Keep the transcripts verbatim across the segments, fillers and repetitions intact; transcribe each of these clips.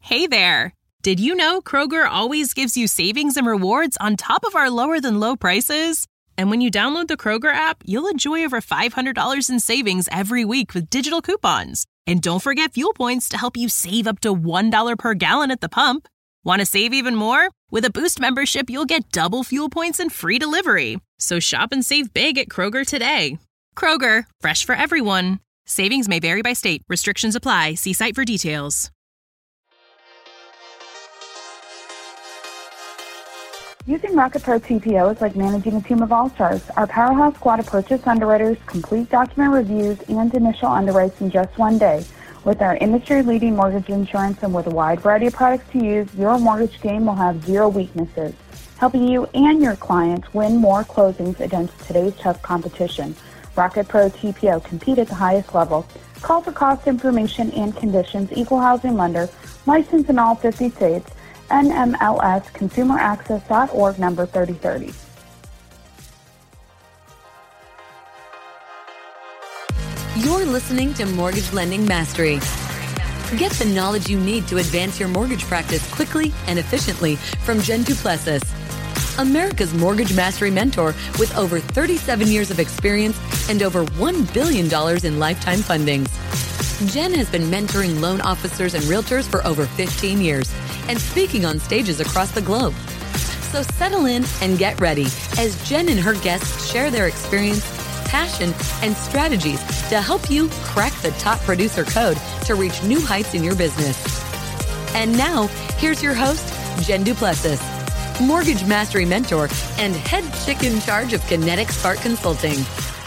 Hey there! Did you know Kroger always gives you savings and rewards on top of our lower than low prices? And when you download the Kroger app, you'll enjoy over five hundred dollars in savings every week with digital coupons. And don't forget fuel points to help you save up to one dollar per gallon at the pump. Want to save even more? With a Boost membership, you'll get double fuel points and free delivery. So shop and save big at Kroger today. Kroger, fresh for everyone. Savings may vary by state. Restrictions apply. See site for details. Using Rocket Pro T P O is like managing a team of all-stars. Our powerhouse squad of purchase underwriters complete document reviews and initial underwrites in just one day. With our industry-leading mortgage insurance and with a wide variety of products to use, your mortgage game will have zero weaknesses, helping you and your clients win more closings against today's tough competition. Rocket Pro T P O, compete at the highest level. Call for cost information and conditions. Equal housing lender, licensed in all fifty states. N M L S consumer access dot org, number thirty thirty. You're listening to Mortgage Lending Mastery. Get the knowledge you need to advance your mortgage practice quickly and efficiently from Jen Duplessis, America's Mortgage Mastery mentor with over thirty-seven years of experience and over one billion dollars in lifetime fundings. Jen has been mentoring loan officers and realtors for over fifteen years and speaking on stages across the globe. So settle in and get ready as Jen and her guests share their experience, passion, and strategies to help you crack the top producer code to reach new heights in your business. And now, here's your host, Jen Duplessis, Mortgage Mastery Mentor and head chick in charge of Kinetic Spark Consulting.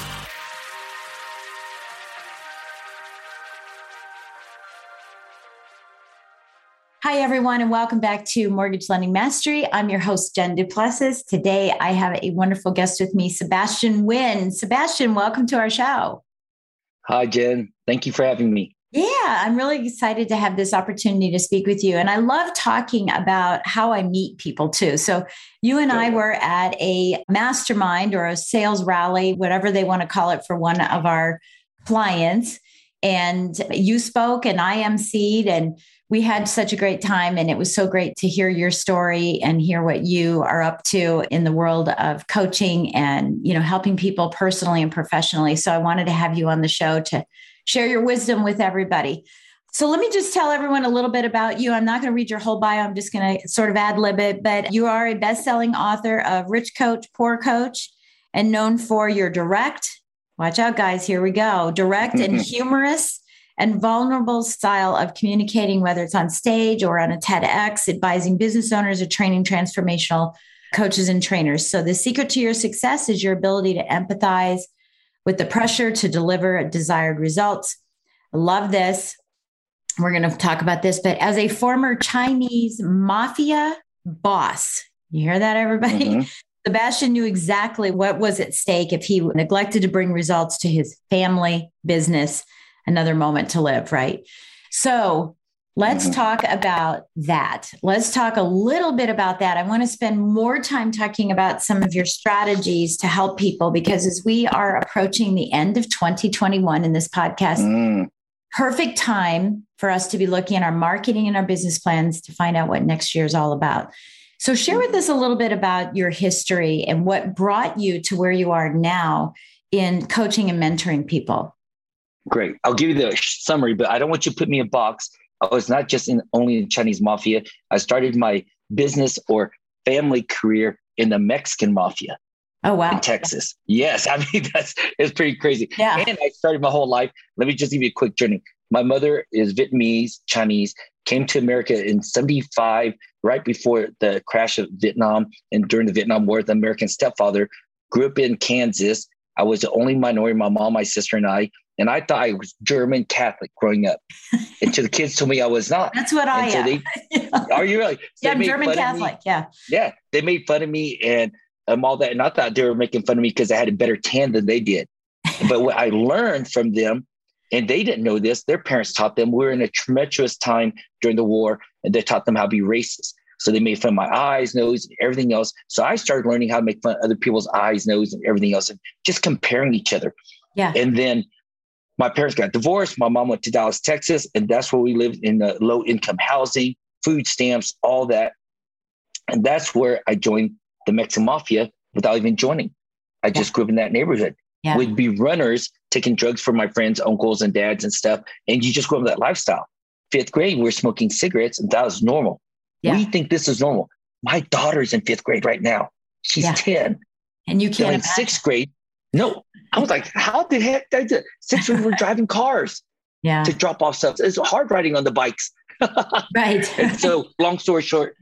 Hi, everyone, and welcome back to Mortgage Lending Mastery. I'm your host, Jen Duplessis. Today, I have a wonderful guest with me, Sebastian Nguyen. Sebastian, welcome to our show. Hi, Jen. Thank you for having me. Yeah, I'm really excited to have this opportunity to speak with you. And I love talking about how I meet people, too. So you and I were at a mastermind or a sales rally, whatever they want to call it, for one of our clients. And you spoke and I emceed, and we had such a great time, and it was so great to hear your story and hear what you are up to in the world of coaching and, you know, helping people personally and professionally. So I wanted to have you on the show to share your wisdom with everybody. So let me just tell everyone a little bit about you. I'm not going to read your whole bio. I'm just going to sort of ad lib it, but you are a best-selling author of Rich Coach, Poor Coach, and known for your direct, watch out guys, here we go, direct and humorous and vulnerable style of communicating, whether it's on stage or on a TEDx, advising business owners or training transformational coaches and trainers. So the secret to your success is your ability to empathize with the pressure to deliver desired results. I love this. We're going to talk about this, but as a former Chinese mafia boss, you hear that, everybody? Mm-hmm. Sebastian knew exactly what was at stake if he neglected to bring results to his family, business, another moment to live, right? So let's mm-hmm. talk about that. Let's talk a little bit about that. I want to spend more time talking about some of your strategies to help people, because as we are approaching the end of twenty twenty-one in this podcast, mm. perfect time for us to be looking at our marketing and our business plans to find out what next year is all about. So share with us a little bit about your history and what brought you to where you are now in coaching and mentoring people. Great. I'll give you the summary, but I don't want you to put me in a box. I was not just in only in Chinese mafia. I started my business or family career in the Mexican mafia. Oh, wow. In Texas. Yes. I mean, that's, it's pretty crazy. Yeah. And I started my whole life. Let me just give you a quick journey. My mother is Vietnamese, Chinese, came to America in seventy-five, right before the crash of Vietnam. And during the Vietnam War, the American stepfather grew up in Kansas. I was the only minority, my mom, my sister, and I. And I thought I was German Catholic growing up. Until the kids told me I was not. That's what I am. They, are you really? So yeah, I'm German Catholic. Yeah. Yeah. They made fun of me and um, all that. And I thought they were making fun of me because I had a better tan than they did. But what I learned from them, and they didn't know this, their parents taught them. We were in a tumultuous time during the war, and they taught them how to be racist. So they made fun of my eyes, nose, and everything else. So I started learning how to make fun of other people's eyes, nose, and everything else, and just comparing each other. Yeah. And then my parents got divorced. My mom went to Dallas, Texas, and that's where we lived in uh, low income housing. food stamps, all that. And that's where I joined the Mexican Mafia without even joining. I yeah. just grew up in that neighborhood. Yeah. We'd be runners taking drugs for my friends, uncles and dads and stuff. And you just grew up with that lifestyle. Fifth grade, we we're smoking cigarettes and that was normal. Yeah. We think this is normal. My daughter's in fifth grade right now. She's yeah. ten. And you can't. In sixth grade, no. I was like, how the heck did I do? Sixth grade, we're driving cars yeah. to drop off stuff. It's hard riding on the bikes. Right. And so long story short,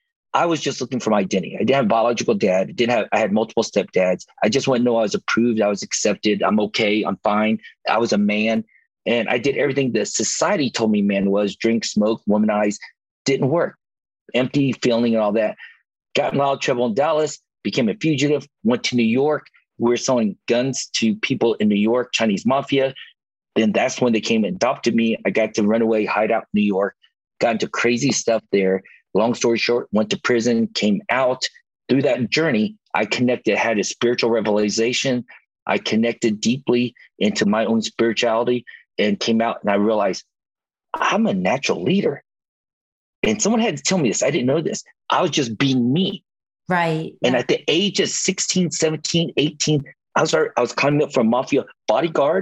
I was just looking for my identity. I didn't have a biological dad. I didn't have, I had multiple stepdads. I just wanted to know I was approved. I was accepted. I'm okay. I'm fine. I was a man. And I did everything that society told me man was: drink, smoke, womanize. Didn't work. Empty feeling and all that. Got in a lot of trouble in Dallas, became a fugitive, went to New York. We were selling guns to people in New York, Chinese mafia. Then that's when they came and adopted me. I got to run away, hide out in New York, got into crazy stuff there. Long story short, went to prison, came out. Through that journey, I connected, had a spiritual revelation. I connected deeply into my own spirituality and came out, and I realized I'm a natural leader. And someone had to tell me this. I didn't know this. I was just being me. Right. And yeah. at the age of sixteen, seventeen, eighteen, I was, I was climbing up from mafia bodyguard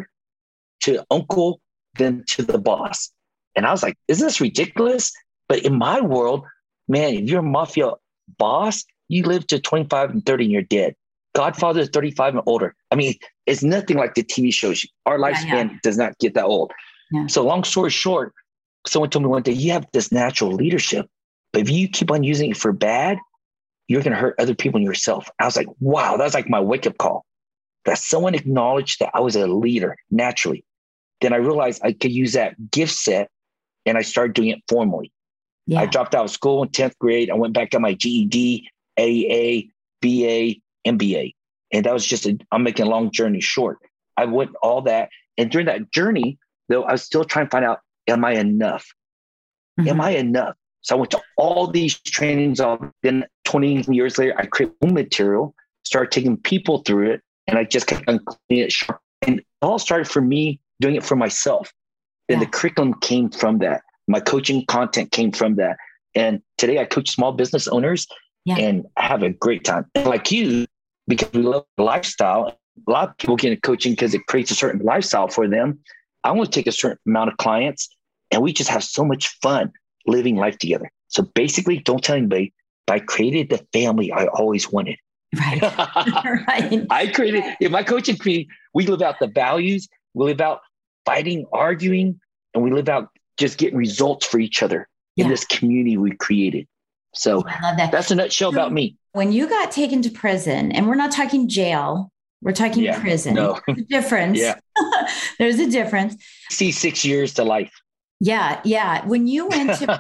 to uncle, then to the boss. And I was like, isn't this ridiculous? But in my world, man, if you're a mafia boss, you live to twenty-five and thirty and you're dead. Godfather is thirty-five and older. I mean, it's nothing like the T V shows. Our lifespan yeah, yeah. does not get that old. Yeah. So long story short, someone told me one day, you have this natural leadership, but if you keep on using it for bad, you're going to hurt other people and yourself. I was like, wow, that's like my wake-up call. That someone acknowledged that I was a leader naturally. Then I realized I could use that gift set, and I started doing it formally. Yeah. I dropped out of school in tenth grade. I went back to my G E D, A A, B A, M B A. And that was just, a, I'm making a long journey short. I went all that. And during that journey, though, I was still trying to find out, am I enough? Mm-hmm. Am I enough? So I went to all these trainings. Then twenty years later, I created material, started taking people through it, and I just kept on cleaning it sharp. And it all started for me doing it for myself. Then yeah. the curriculum came from that. My coaching content came from that. And today I coach small business owners yeah. and I have a great time. And like you, because we love the lifestyle, a lot of people get into coaching because it creates a certain lifestyle for them. I want to take a certain amount of clients and we just have so much fun living life together. So basically, don't tell anybody, but I created the family I always wanted. Right. right. I created, in my coaching community, we live out the values, we live out fighting, arguing, and we live out just getting results for each other yeah. in this community we created. So I love that. That's a nutshell so about me. When you got taken to prison, and we're not talking jail, we're talking yeah, prison. No. There's a difference. yeah. There's a difference. See, six years to life. Yeah. Yeah. When you went to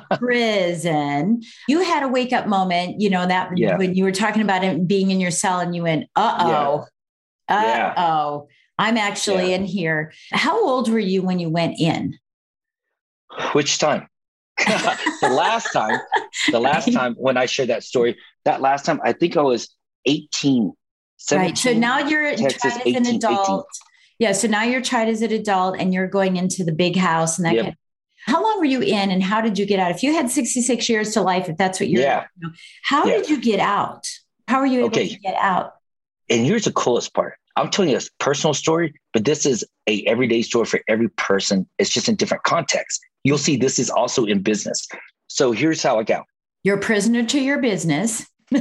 prison, you had a wake up moment, you know, that yeah. when you were talking about it being in your cell and you went, uh-oh, yeah. uh-oh, I'm actually yeah. in here. How old were you when you went in? Which time? the last time, the last time when I shared that story, that last time, I think I was eighteen, seventeen. Right. So now you're Texas, tried as eighteen, an adult. eighteen. Yeah. So now you're tried as an adult and you're going into the big house and that. Yep. Kind of, how long were you in and how did you get out? If you had sixty-six years to life, if that's what you're yeah. doing, how yeah. did you get out? How were you able okay. to get out? And here's the coolest part. I'm telling you a personal story, but this is a everyday story for every person. It's just in different contexts. You'll see this is also in business. So here's how I got. You're a prisoner to your business.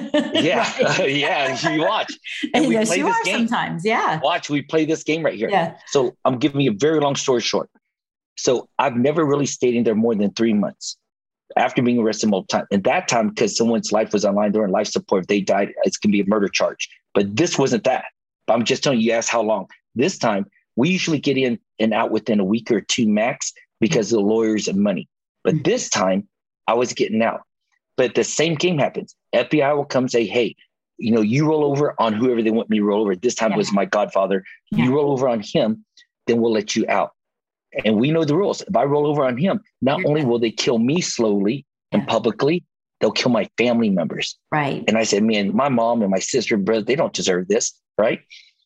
yeah. yeah. You watch. And we yes, play you this are game. Sometimes. Yeah. Watch, we play this game right here. Yeah. So I'm giving you a very long story short. So I've never really stayed in there more than three months after being arrested multiple times. At that time, because someone's life was on line, they're in life support. If they died, it's going to be a murder charge. But this wasn't that. But I'm just telling you, you asked how long. This time, we usually get in and out within a week or two max because of the lawyers and money. But this time, I was getting out. But the same game happens. F B I will come say, hey, you know, you roll over on whoever they want me to roll over. This time yeah. was my godfather. Yeah. You roll over on him, then we'll let you out. And we know the rules. If I roll over on him, not You're only will they kill me slowly yeah. and publicly, they'll kill my family members. Right. And I said, man, my mom and my sister and brother, they don't deserve this. Right.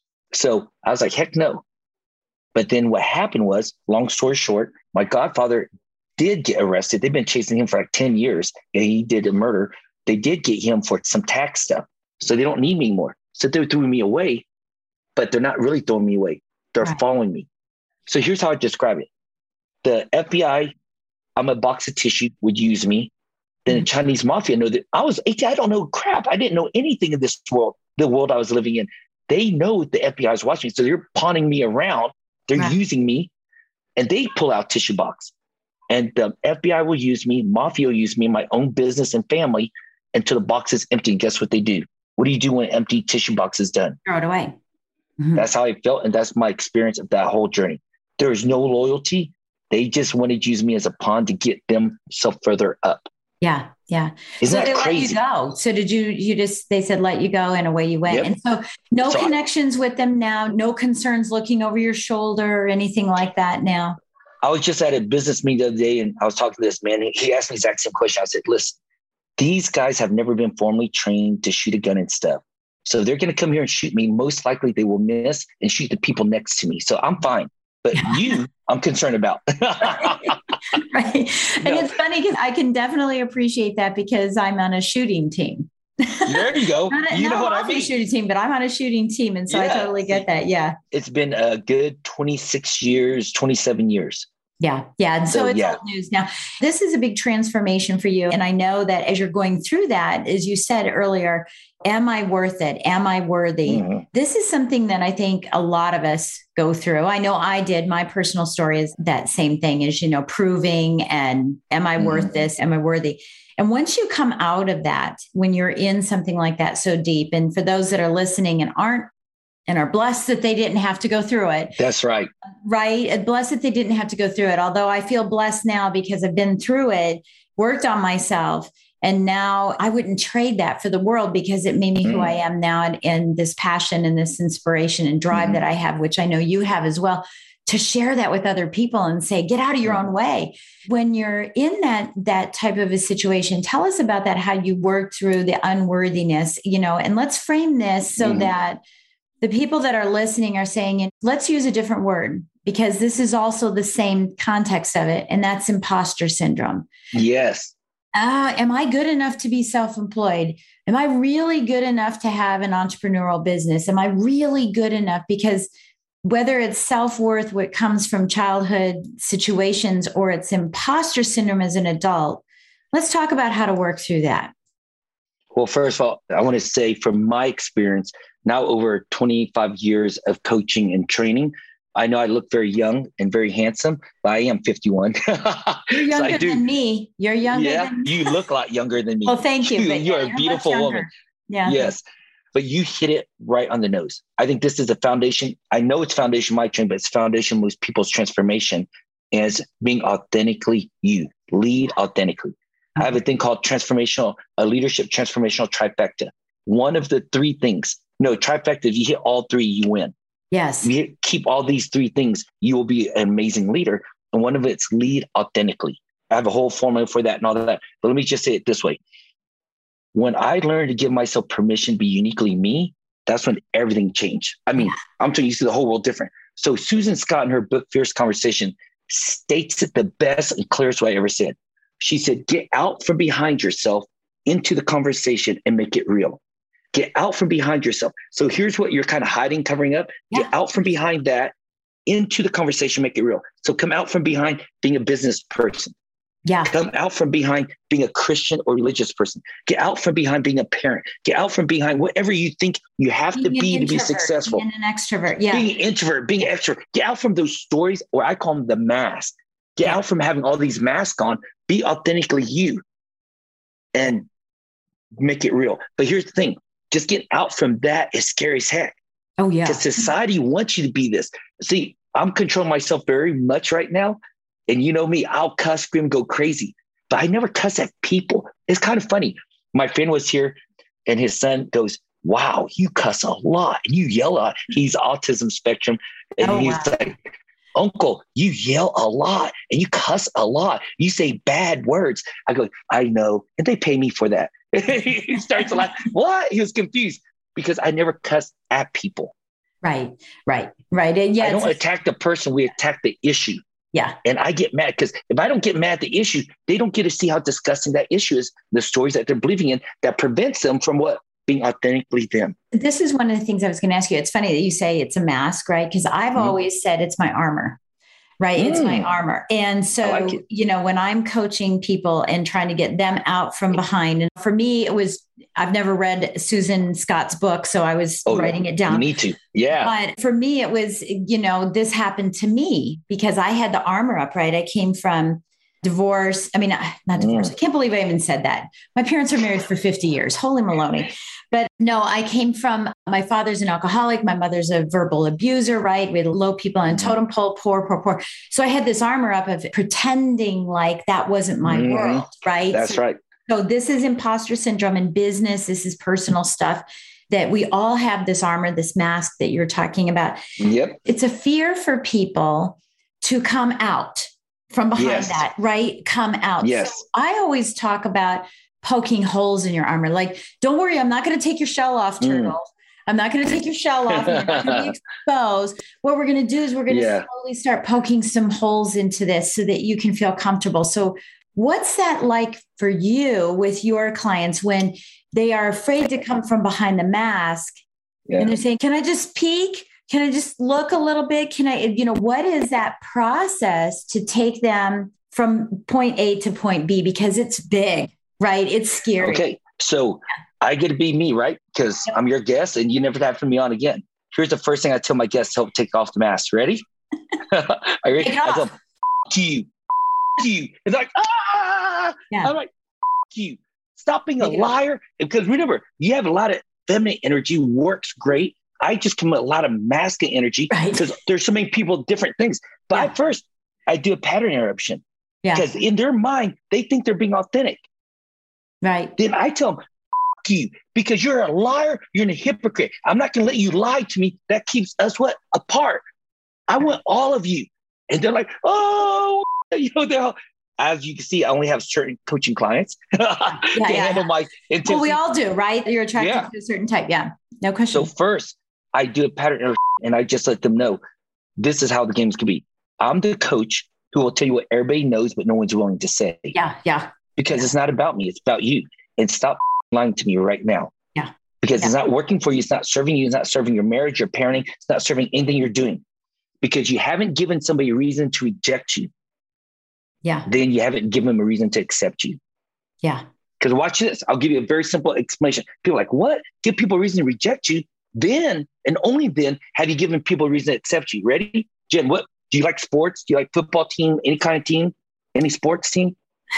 So I was like, heck no. But then what happened was, long story short, my godfather did get arrested. They've been chasing him for like ten years and he did a murder. They did get him for some tax stuff. So they don't need me anymore. So they're throwing me away, but they're not really throwing me away. They're right. following me. So here's how I describe it. The F B I, I'm a box of tissue, would use me. Then the Chinese mafia know that I was eighteen. I don't know crap. I didn't know anything in this world, the world I was living in. They know the F B I is watching. So they're pawning me around. They're right. using me and they pull out tissue box. And the F B I will use me. Mafia will use me in my own business and family until the box is empty. Guess what they do? What do you do when an empty tissue box is done? Throw it away. Mm-hmm. That's how I felt. And that's my experience of that whole journey. There is no loyalty. They just wanted to use me as a pawn to get themselves further up. Yeah. Yeah. Isn't so that they crazy? let you go. So did you, you just, they said, let you go and away you went. Yep. And so no so connections I, with them now, no concerns looking over your shoulder or anything like that now. I was just at a business meeting the other day and I was talking to this man. He asked me the exact same question. I said, listen, these guys have never been formally trained to shoot a gun and stuff. So they're going to come here and shoot me. Most likely they will miss and shoot the people next to me. So I'm fine. But you, I'm concerned about. Right. And no. It's funny because I can definitely appreciate that because I'm on a shooting team. There you go. not a, you not know what I mean? A shooting team, but I'm on a shooting team. And so yeah. I totally get that. Yeah. It's been a good twenty-six years, twenty-seven years. Yeah. Yeah. And so, so it's yeah. old news now. This is a big transformation for you. And I know that as you're going through that, as you said earlier, am I worth it? Am I worthy? Mm-hmm. This is something that I think a lot of us go through. I know I did. My personal story is that same thing is, you know, proving and am I mm-hmm. worth this? Am I worthy? And once you come out of that, when you're in something like that so deep, and for those that are listening and aren't and are blessed that they didn't have to go through it. That's right. Right. Blessed that they didn't have to go through it. Although I feel blessed now because I've been through it, worked on myself. And now I wouldn't trade that for the world because it made me mm. who I am now and, and this passion and this inspiration and drive mm. that I have, which I know you have as well, to share that with other people and say, get out of your mm. own way. When you're in that, that type of a situation, tell us about that, how you work through the unworthiness, you know, and let's frame this so mm. that the people that are listening are saying, let's use a different word because this is also the same context of it. And that's imposter syndrome. Yes. Uh, am I good enough to be self-employed? Am I really good enough to have an entrepreneurial business? Am I really good enough? Because whether it's self-worth, what comes from childhood situations, or it's imposter syndrome as an adult, let's talk about how to work through that. Well, first of all, I want to say from my experience, now over twenty-five years of coaching and training, I know I look very young and very handsome, but I am fifty-one. You're younger so than me. You're younger yeah, than me. You look a lot younger than me. Well, thank you. you but you're yeah, a beautiful woman. Yeah. Yes. But you hit it right on the nose. I think this is a foundation. I know it's foundation my training, but it's foundation most people's transformation as being authentically you. Lead authentically. I have a thing called transformational, a leadership transformational trifecta. One of the three things, no, trifecta, if you hit all three, you win. Yes. If you keep all these three things, you will be an amazing leader. And one of it's lead authentically. I have a whole formula for that and all that. But let me just say it this way. When I learned to give myself permission to be uniquely me, that's when everything changed. I mean, I'm telling you, you see the whole world different. So Susan Scott in her book, Fierce Conversation, states it the best and clearest way I ever said. She said, get out from behind yourself into the conversation and make it real. Get out from behind yourself. So here's what you're kind of hiding, covering up. Yeah. Get out from behind that into the conversation, make it real. So come out from behind being a business person. Yeah. Come out from behind being a Christian or religious person. Get out from behind being a parent. Get out from behind whatever you think you have being to be to be successful. Being an extrovert. Yeah. Being an introvert, being an extrovert. Get out from those stories, or I call them the mask. Get yeah. out from having all these masks on. Be authentically you and make it real. But here's the thing. Just get out from that is scary as heck. Oh, yeah. Because society wants you to be this. See, I'm controlling myself very much right now. And you know me, I'll cuss, scream, go crazy. But I never cuss at people. It's kind of funny. My friend was here and his son goes, wow, you cuss a lot and you yell a lot. He's autism spectrum. And oh, he's wow. like, Uncle, you yell a lot and you cuss a lot. You say bad words. I go, I know. And they pay me for that. He starts to laugh. What? He was confused because I never cuss at people. Right, right, right. And yeah, I don't attack the person. We attack the issue. Yeah. And I get mad because if I don't get mad at the issue, they don't get to see how disgusting that issue is, the stories that they're believing in that prevents them from what? Being authentically them. This is one of the things I was going to ask you. It's funny that you say it's a mask, right? Because I've mm. always said it's my armor. Right. Mm. It's my armor. And so, like you know, when I'm coaching people and trying to get them out from behind, and for me, it was, I've never read Susan Scott's book, so I was oh, writing it down. You need to. Yeah. But for me, it was, you know, this happened to me because I had the armor up, right? I came from divorce. I mean, not divorce. Mm. I can't believe I even said that. My parents were married for fifty years. Holy Maloney. But no, I came from, my father's an alcoholic. My mother's a verbal abuser, right? We had low people on a totem pole, poor, poor, poor. So I had this armor up of pretending like that wasn't my mm. world, right? That's so, right. So this is imposter syndrome in business. This is personal stuff that we all have this armor, this mask that you're talking about. Yep. It's a fear for people to come out from behind yes. that, right? Come out. Yes. So I always talk about poking holes in your armor. Like, don't worry, I'm not going to take your shell off, turtle. Mm. I'm not going to take your shell off. You're not going to be exposed. What we're going to do is we're going to yeah. slowly start poking some holes into this so that you can feel comfortable. So what's that like for you with your clients when they are afraid to come from behind the mask yeah. and they're saying, can I just peek? Can I just look a little bit? Can I, you know, what is that process to take them from point A to point B? Because it's big, right? It's scary. Okay. So I get to be me, right? Because I'm your guest and you never have to me on again. Here's the first thing I tell my guests to help take off the mask. Ready? Are you ready? I tell them, F you, F you. It's like, ah! Yeah. I'm like, F you. Stop being a liar. Because remember, you have a lot of feminine energy, works great. I just come with a lot of masculine energy because right. there's so many people, different things. But yeah. at first, I do a pattern interruption yeah. because in their mind, they think they're being authentic. Right. Then I tell them, F you, because you're a liar, you're a hypocrite. I'm not going to let you lie to me. That keeps us what? Apart. I want all of you. And they're like, oh, you know, they're all, as you can see, I only have certain coaching clients yeah, to yeah, handle yeah. my intensity. Well, we all do, right? You're attracted yeah. to a certain type. Yeah. No question. So first, I do a pattern and I just let them know this is how the games can be. I'm the coach who will tell you what everybody knows, but no one's willing to say. Yeah, yeah. Because yeah. it's not about me. It's about you. And stop lying to me right now. Yeah. Because yeah. it's not working for you. It's not serving you. It's not serving your marriage, your parenting. It's not serving anything you're doing. Because you haven't given somebody a reason to reject you. Yeah. Then you haven't given them a reason to accept you. Yeah. Because watch this. I'll give you a very simple explanation. People are like, what? Give people a reason to reject you. Then, and only then, have you given people a reason to accept you. Ready? Jen, what? Do you like sports? Do you like football team? Any kind of team? Any sports team?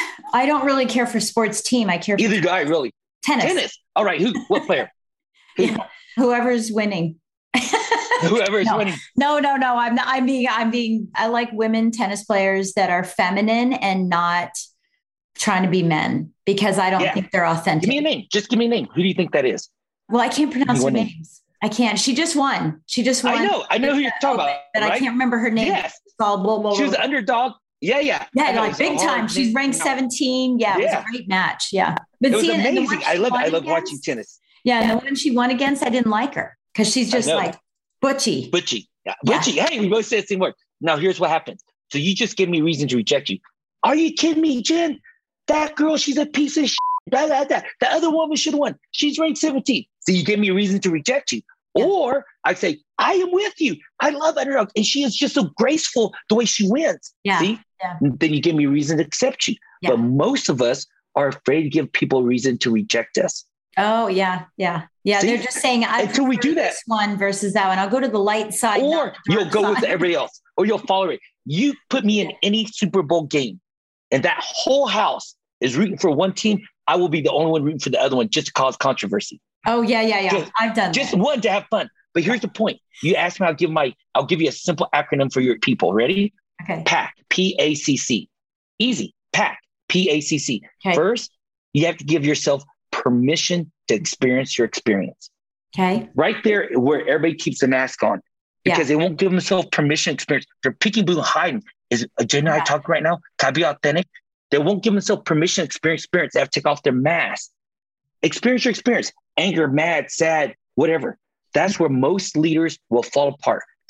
I don't really care for sports team. I care for Either do I, really. Tennis. Tennis. All right. Who? What player? Who? Yeah. Whoever's winning. Whoever's no. winning. No, no, no. I'm not, I'm being, I'm being, I like women tennis players that are feminine and not trying to be men because I don't yeah. think they're authentic. Give me a name. Just give me a name. Who do you think that is? Well, I can't pronounce her names. I can't. She just won. She just won. I know. I know who you're talking about. But right? I can't remember her name. Yes. It's called blah, blah, blah. She was an underdog. Yeah, yeah. Yeah, like big time. She's ranked seventeen. Yeah, it yeah. was a great match. Yeah. But it was see, amazing. I love it. I love against, watching tennis. Yeah, and the one she won against, I didn't like her because she's just like butchy. Butchy. Yeah. Butchy. Yeah. Hey, we both said the same word. Now, here's what happens. So you just gave me reason to reject you. Are you kidding me, Jen? That girl, she's a piece of shit. That, that, that. The other woman should have won. She's ranked seventeen. So you gave me a reason to reject you. Yeah. Or I say, I am with you. I love underdog. And she is just so graceful the way she wins. Yeah. See? Yeah. Then you give me a reason to accept you. Yeah. But most of us are afraid to give people a reason to reject us. Oh, yeah. Yeah. Yeah. See? They're just saying, I until we do that this one versus that one. I'll go to the light side. Or you'll go side. with everybody else. Or you'll follow it. You put me in any Super Bowl game and that whole house is rooting for one team. I will be the only one rooting for the other one just to cause controversy. Oh, yeah, yeah, yeah. Just, I've done just that. one to have fun. But here's the point. You asked me, I'll give my, I'll give you a simple acronym for your people. Ready? Okay. PACC, P A C C. Easy. PACC, P A C C. Okay. First, you have to give yourself permission to experience your experience. Okay. Right there where everybody keeps the mask on because yeah. they won't give themselves permission to experience. They're picking, blue, hiding. Is Jen and I talking right now? Can I be authentic? They won't give themselves permission to experience experience. They have to take off their mask. Experience your experience. Anger, mad, sad, whatever. That's where most leaders will fall apart.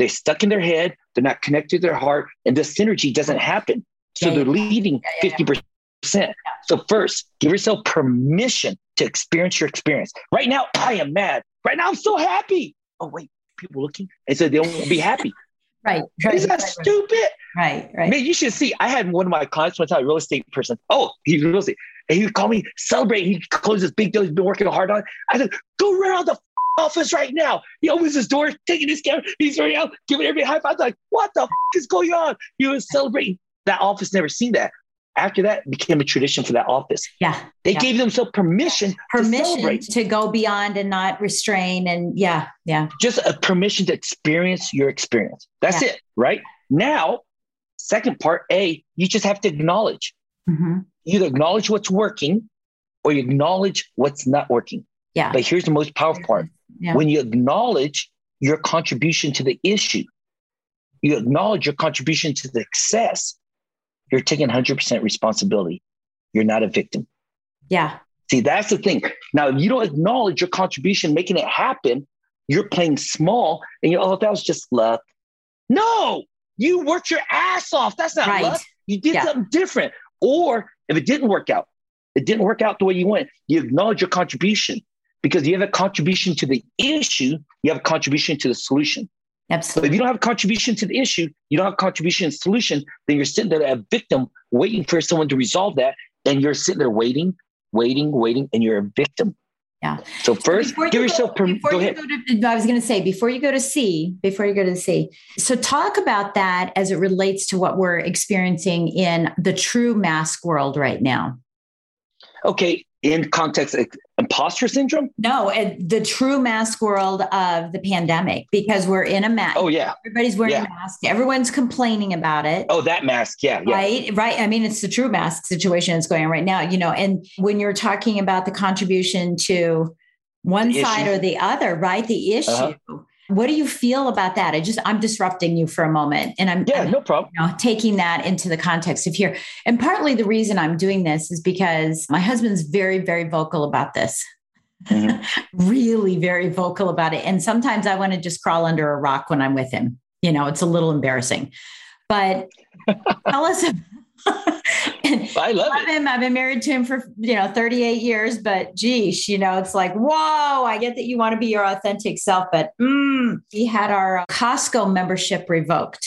they're stuck in their head. They're not connected to their heart. And the synergy doesn't happen. So yeah, they're yeah. leading yeah, yeah, fifty percent. Yeah. So first, give yourself permission to experience your experience. Right now, I am mad. Right now, I'm so happy. Oh, wait, people looking. And so they won't be happy. Right. right Is that right, stupid? Right, right. Man, you should see. I had one of my clients one time, a real estate person. Oh, he's real estate. And he would call me, celebrate. He closed this big deal he's been working hard on. I said, go right out the f- office right now. He opens his door, taking his camera. He's running out, giving everybody high five. I was like, what the f- is going on? He was celebrating. That office never seen that. After that, it became a tradition for that office. Yeah. They yeah. gave themselves permission, permission to, to go beyond and not restrain. And yeah, yeah. Just a permission to experience your experience. That's yeah. it, right? Now, second part, A, you just have to acknowledge. Mm-hmm. You either acknowledge what's working or you acknowledge what's not working. Yeah. But here's the most powerful part. Yeah. When you acknowledge your contribution to the issue, you acknowledge your contribution to the success, you're taking one hundred percent responsibility. You're not a victim. Yeah. See, that's the thing. Now, if you don't acknowledge your contribution, making it happen, you're playing small and you're, oh, that was just luck. No, you worked your ass off. That's not right. luck. You did yeah. something different. Or if it didn't work out, it didn't work out the way you went, you acknowledge your contribution because you have a contribution to the issue. You have a contribution to the solution. Absolutely. But if you don't have a contribution to the issue, you don't have a contribution to the solution, then you're sitting there a victim waiting for someone to resolve that. And you're sitting there waiting, waiting, waiting, and you're a victim. Yeah. So first, so give you yourself go, permission. Go ahead. Go to, I was going to say, before you go to C, before you go to C, so talk about that as it relates to what we're experiencing in the true mask world right now. Okay. In context, imposter syndrome? No, the true mask world of the pandemic, because we're in a mask. Oh, yeah. Everybody's wearing yeah. a mask. Everyone's complaining about it. Oh, that mask. Yeah, yeah. Right. Right. I mean, it's the true mask situation that's going on right now, you know, and when you're talking about the contribution to one the side issue. or the other, right? The issue. Uh-huh. What do you feel about that? I just, I'm disrupting you for a moment and I'm, yeah, I'm, no problem. You know, taking that into the context of here. And partly the reason I'm doing this is because my husband's very, very vocal about this, mm-hmm. really very vocal about it. And sometimes I want to just crawl under a rock when I'm with him. You know, it's a little embarrassing, but tell us. I love, love it. him. I've been married to him for, you know, thirty-eight years, but geez, you know, it's like, whoa, I get that you want to be your authentic self, but mm, we had our Costco membership revoked.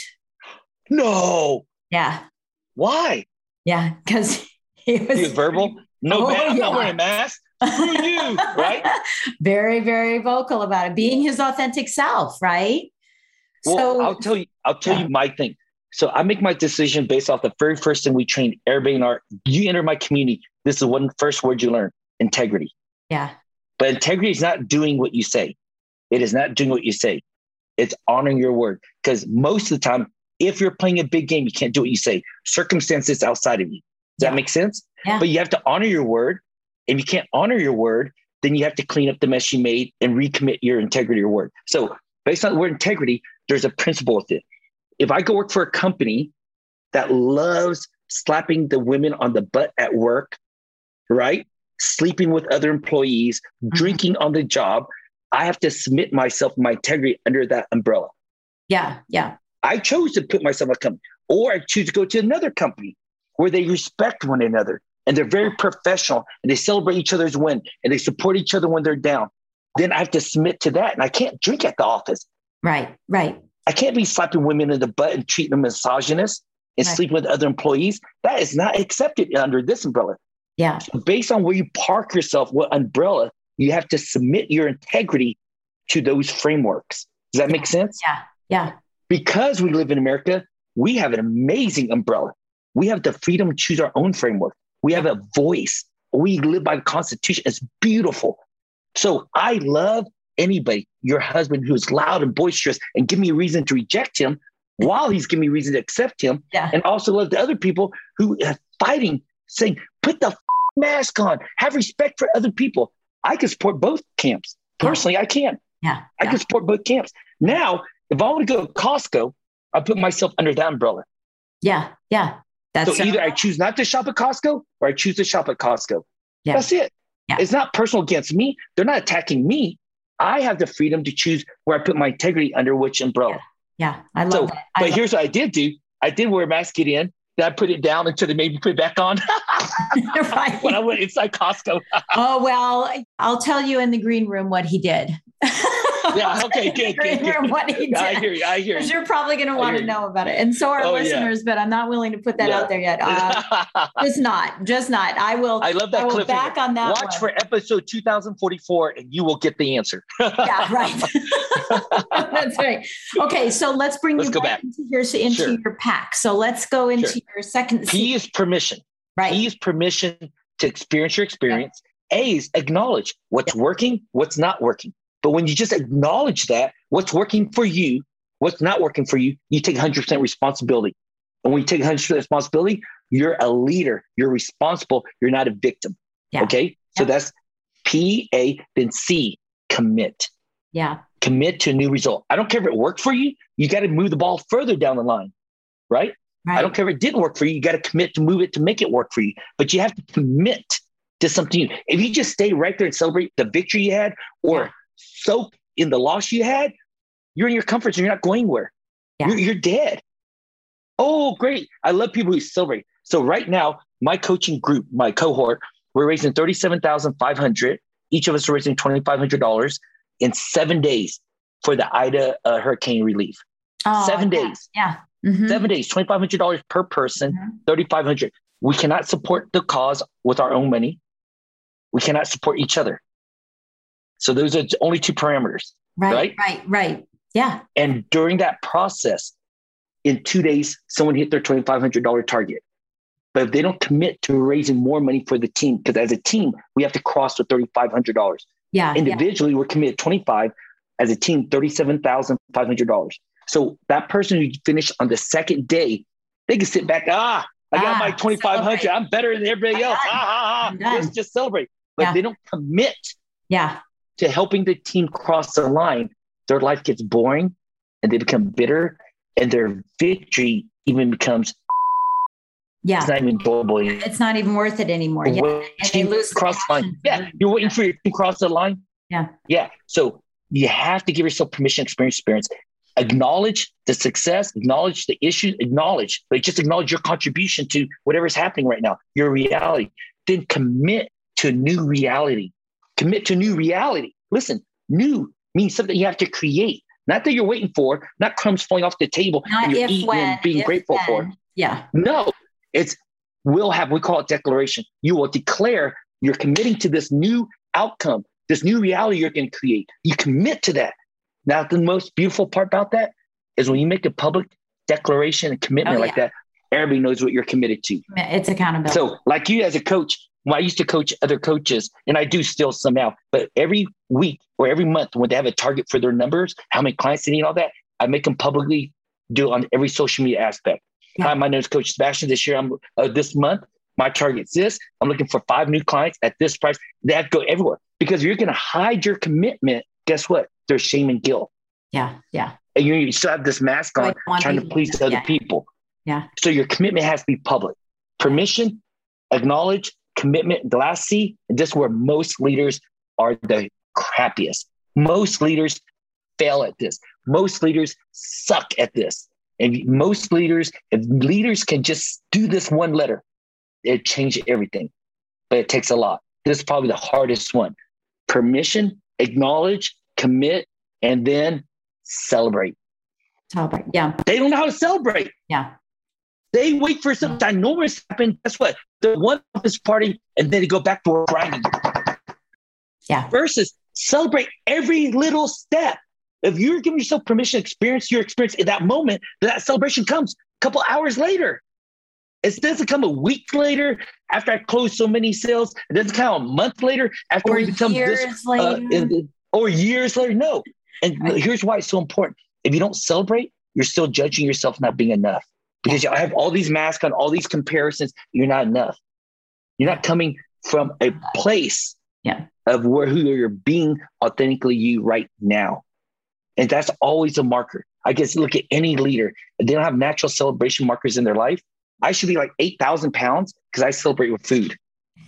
No. Yeah. Why? Yeah. Cause he was, he was verbal. No, oh, man, I'm yeah. not wearing a mask. Screw you. Right. Very, very vocal about it, being his authentic self. Right. Well, so I'll tell you, I'll tell yeah. you my thing. So I make my decision based off the very first thing we trained everybody in our, you enter my community. This is the one first word you learn, integrity. Yeah. But integrity is not doing what you say. It is not doing what you say. It's honoring your word. Because most of the time, if you're playing a big game, you can't do what you say. Circumstances outside of you. Does yeah. that make sense? Yeah. But you have to honor your word. If you can't honor your word, then you have to clean up the mess you made and recommit your integrity or word. So based on the word integrity, there's a principle with it. If I go work for a company that loves slapping the women on the butt at work, right? Sleeping with other employees, mm-hmm. drinking on the job, I have to submit myself, my integrity under that umbrella. Yeah, yeah. I chose to put myself in a company, or I choose to go to another company where they respect one another and they're very professional and they celebrate each other's win and they support each other when they're down. Then I have to submit to that. And I can't drink at the office. Right, right. I can't be slapping women in the butt and treating them misogynist and right. sleeping with other employees. That is not accepted under this umbrella. Yeah. So based on where you park yourself, what umbrella, you have to submit your integrity to those frameworks. Does that yeah. make sense? Yeah. Yeah. Because we live in America, we have an amazing umbrella. We have the freedom to choose our own framework. We have a voice. We live by the Constitution. It's beautiful. So I love anybody, your husband who's loud and boisterous and give me a reason to reject him while he's giving me reason to accept him. Yeah. And also love the other people who are fighting, saying, put the f- mask on, have respect for other people. I can support both camps. Personally, yeah. I can. Yeah. I yeah. can support both camps. Now, if I want to go to Costco, I put myself under that umbrella. Yeah. Yeah. That's so either I choose not to shop at Costco or I choose to shop at Costco. Yeah. That's it. Yeah. It's not personal against me. They're not attacking me. I have the freedom to choose where I put my integrity under which umbrella. Yeah. I love so, that. I but love here's what I did do. I did wear a mask get in. Then I put it down until they made me put it back on. Right. When I went inside Costco. Oh, well, I'll tell you in the green room what he did. Yeah. Okay. Good. Good, good. What he did. I hear you. I hear you. You're probably going to want to know about it. And so are oh, listeners, yeah. but I'm not willing to put that yeah. out there yet. Uh, just not, just not. I will. I love that I will clip. back on that Watch one. for episode two thousand forty-four and you will get the answer. Yeah, right. That's right. Okay. So let's bring let's you go back back. into, your, into sure. your pack. So let's go into sure. your second. P is permission. Right. P is permission to experience your experience. Yeah. A is acknowledge what's yeah. working, what's not working. But when you just acknowledge that, what's working for you, what's not working for you, you take one hundred percent responsibility. And when you take one hundred percent responsibility, you're a leader. You're responsible. You're not a victim. Yeah. Okay? So yeah. that's P, A, then C, commit. Yeah. Commit to a new result. I don't care if it worked for you. You got to move the ball further down the line, right? right? I don't care if it didn't work for you. You got to commit to move it to make it work for you. But you have to commit to something new. If you just stay right there and celebrate the victory you had or yeah. soak in the loss you had, you're in your comfort zone. You're not going anywhere. Yeah. You're, you're dead. Oh, great. I love people who celebrate. So right now, my coaching group, my cohort, we're raising thirty-seven thousand five hundred dollars. Each of us are raising two thousand five hundred dollars in seven days for the Ida uh, hurricane relief. Oh, seven yeah. days. Yeah. Mm-hmm. Seven days, two thousand five hundred dollars per person, mm-hmm. three thousand five hundred dollars. We cannot support the cause with our own money. We cannot support each other. So those are only two parameters. Right, right, right, right. Yeah. And during that process, in two days, someone hit their two thousand five hundred dollars target. But if they don't commit to raising more money for the team, because as a team, we have to cross the three thousand five hundred dollars. Yeah. Individually, yeah. we're committed twenty-five. As a team, thirty-seven thousand five hundred dollars. So that person who finished on the second day, they can sit back. Ah, I got ah, my twenty-five hundred. Celebrate. I'm better than everybody else. Ah, ah, ah. Let's just celebrate. But yeah. they don't commit yeah. to helping the team cross the line. Their life gets boring and they become bitter and their victory even becomes yeah. it's not even enjoyable. It's not even worth it anymore. Yeah. And they lose cross the line. Yeah. You're waiting for your team to cross the line. Yeah. Yeah. So you have to give yourself permission to experience experience. Acknowledge the success, acknowledge the issues, acknowledge, but just acknowledge your contribution to whatever's happening right now, your reality. Then commit to a new reality. Commit to a new reality. Listen, new means something you have to create. Not that you're waiting for, not crumbs falling off the table not and you're if, eating when, and being if, grateful when. for. Yeah. No, it's will have, we call it declaration. You will declare you're committing to this new outcome, this new reality you're going to create. You commit to that. Now, the most beautiful part about that is when you make a public declaration and commitment oh, yeah. like that, everybody knows what you're committed to. It's accountability. So like you as a coach, when I used to coach other coaches, and I do still somehow, but every week or every month when they have a target for their numbers, how many clients they need, all that, I make them publicly do it on every social media aspect. Yeah. Hi, my name is Coach Sebastian. This year, I'm uh, this month, my target's this. I'm looking for five new clients at this price. They have to go everywhere because if you're going to hide your commitment, guess what? There's shame and guilt. Yeah, yeah. And you still have this mask on, trying to please other yeah. people. Yeah. So your commitment has to be public. Permission, acknowledge, commitment, the last C, and this is where most leaders are the crappiest. Most leaders fail at this. Most leaders suck at this. And most leaders, if leaders can just do this one letter, it changes everything. But it takes a lot. This is probably the hardest one. Permission, acknowledge, commit, and then celebrate. Celebrate, yeah. They don't know how to celebrate. Yeah. They wait for something ginormous to happen. Guess what? The one office party, and then they go back to work grinding. Yeah. Versus celebrate every little step. If you're giving yourself permission to experience your experience in that moment, that celebration comes a couple hours later. It doesn't come a week later after I close so many sales. It doesn't come a month later after or we become years this, later. Uh, in, or years later. No. And right. here's why it's so important. If you don't celebrate, you're still judging yourself not being enough. Because you have all these masks on, all these comparisons. You're not enough. You're not coming from a place yeah. of where who you're being authentically you right now. And that's always a marker. I guess look at any leader. If they don't have natural celebration markers in their life, I should be like eight thousand pounds because I celebrate with food.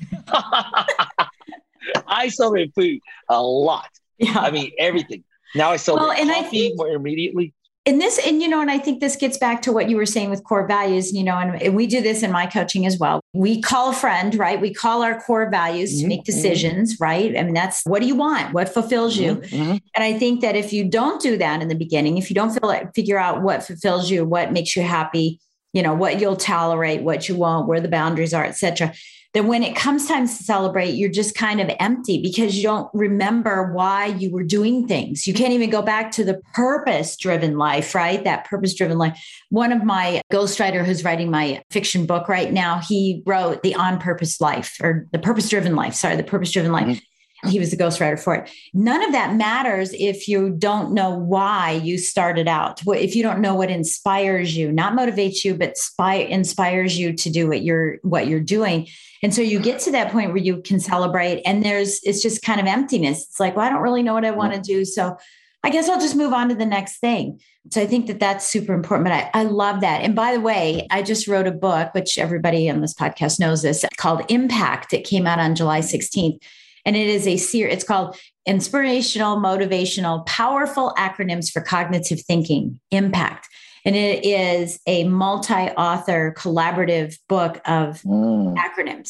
I celebrate food a lot. Yeah. I mean, everything. Now I celebrate well, and coffee I think- more immediately. And this, and you know, and I think this gets back to what you were saying with core values, you know, and, and we do this in my coaching as well. We call a friend, right? We call our core values mm-hmm. to make decisions, mm-hmm. right? I mean, that's what do you want? What fulfills you? Mm-hmm. And I think that if you don't do that in the beginning, if you don't feel like figure out what fulfills you, what makes you happy, you know, what you'll tolerate, what you won't, where the boundaries are, et cetera, then when it comes time to celebrate, you're just kind of empty because you don't remember why you were doing things. You can't even go back to the purpose-driven life, right? That purpose-driven life. One of my ghostwriter who's writing my fiction book right now, he wrote The On Purpose Life or The Purpose-Driven Life. Sorry, The Purpose-Driven Life. Mm-hmm. He was the ghostwriter for it. None of that matters if you don't know why you started out. If you don't know what inspires you, not motivates you, but spy, inspires you to do what you're what you're doing. And so you get to that point where you can celebrate, and there's it's just kind of emptiness. It's like, well, I don't really know what I want to do, so I guess I'll just move on to the next thing. So I think that that's super important. But I, I love that. And by the way, I just wrote a book, which everybody on this podcast knows this, called Impact. It came out on July sixteenth. And it is a series, it's called Inspirational, Motivational, Powerful Acronyms for Cognitive Thinking, Impact. And it is a multi-author collaborative book of mm. acronyms.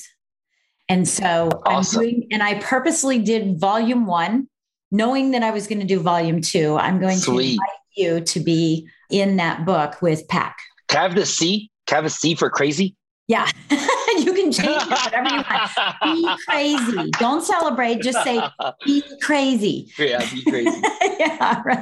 And so awesome. I'm doing, and I purposely did volume one, knowing that I was going to do volume two. I'm going Sweet. to invite you to be in that book with P A C. Can I have the C? Can I have a C for crazy? Yeah, you can change it whatever you want. Be crazy. Don't celebrate. Just say, be crazy. Yeah, be crazy. Yeah, right.